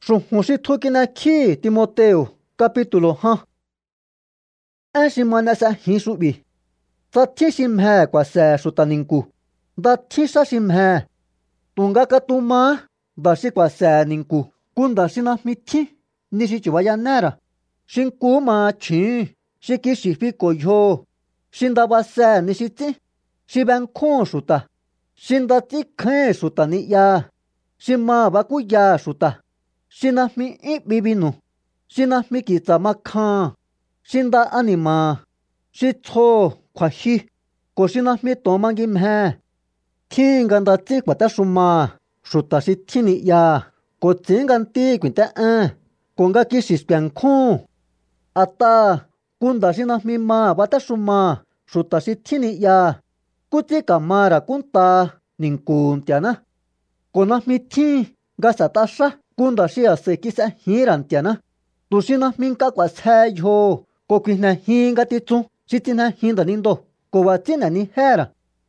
Suhusi thukina khi Timoteo capítulo 2. Ashimana sa hisubi. Satishimhe kwa se sutaninku. Datisha shimhe. Tunga katuma dashi kwa se ninku. Kunda shina mithi nishi chiwaya nera. Shinku ma chin. Shikishi fiko yo. Shinda base nishiti. Shibankon suta. Shinda tikhe suta niya. Shima bakuya suta. Shinahmi bibinu. Shinahmi kitsamakhan. Shinda anima. Shitso kwahi. Ko shinahmi tomangimhe. Kinganda tikwata shuma. Shuta shitini ya. Ko tsinganti kwinta konga kishispiankun. Ata kunda shinahmi ma bata shuma. Shuta shitini ya. Kuti kamara kunta ninkuntiana. Konahmi tin gasatasha. Kunda shia se kisa hirantiana. Tushina minka kwa sayo. Kokina hinga titsu. Shitina hinda nindo. Kowatina ni hera.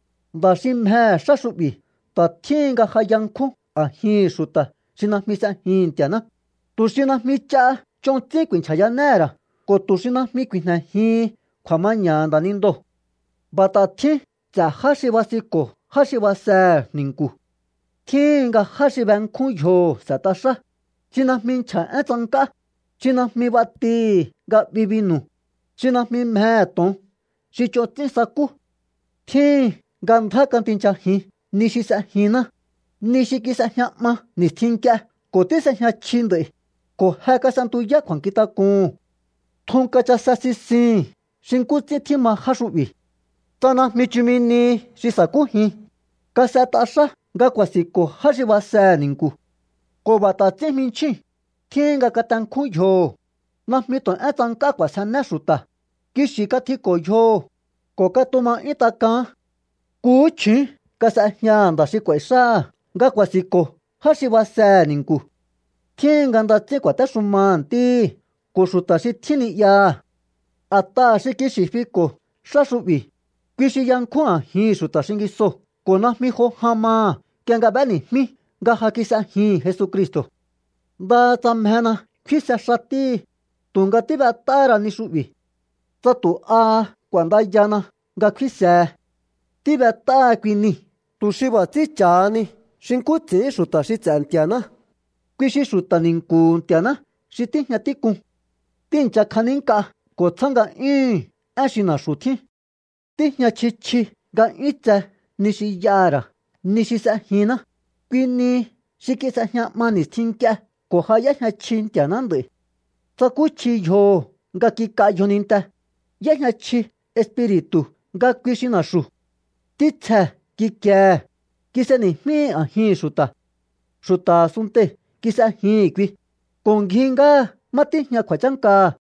Dashimhe shashubi. Tatinga hayanku. Ahi shuta. Shina misa hintiana. Tushina micha. Chonti kwinchaya nera. Ko tushina mikwina hi. Kwa mañanda nindo. Batati. Za hashibasiko. Hashibasa ninku. Tinga hashibankun yo satasha. Chinahmin cha etzanka. Chinahmi bati ga bibinu. Chinahmi meton. Shichotin saku. Tin gandhakan tinchahi. Nishi sahina. Nishi kisahnyama. Nistinka. Kote sahnya chinde. Ko haka santuya kwankita kun. Tonka cha sasisin. Shinkutsi tima hashubi. Tana michimini shisakuhi. Kasatasha. Ga kwasiko hashibasa ninku. Ko batatsi minchi. Tinga katanku yo. Nahmiton etanka kwasane shuta. Kishi katiko yo. Ko katuma itaka. Kuchi. Kasahnyanda shikwesha. Ga kwasiko hashibasa ninku. Tinga ndatsi kwatashumanti. Ko shuta shitini ya. Ata shikishi fiko. Shashubi. Kishi yankua hi shuta shingiso. Ko nahmiho hama. Kianga bani mi gaha kisa hi Jesucristo. Da tamhena kisa shati tunga tiba tara ni shubi. Tatu a kwanda yana ga kisa. Tiba ta kwini tu shiba tichani shinkutsi shuta shitsantiana. Kwishi shuta ninkuntiana shitihnya tikun. Tincha kaninka ko tsanga ashina shuti. Tihnya chichi ga itza nishiyara. Nishisahina. Kwini shikisahnyama nistinkia. Kohaya hachintia nande. Sakuchi yo. Ga kikayo ninta. Yahachi espiritu. Ga kwishinashu. Titsa kike. Kiseni mi ahi shuta. Shuta sunte. Kisahi kwi. Konginga matihnya kwachanka.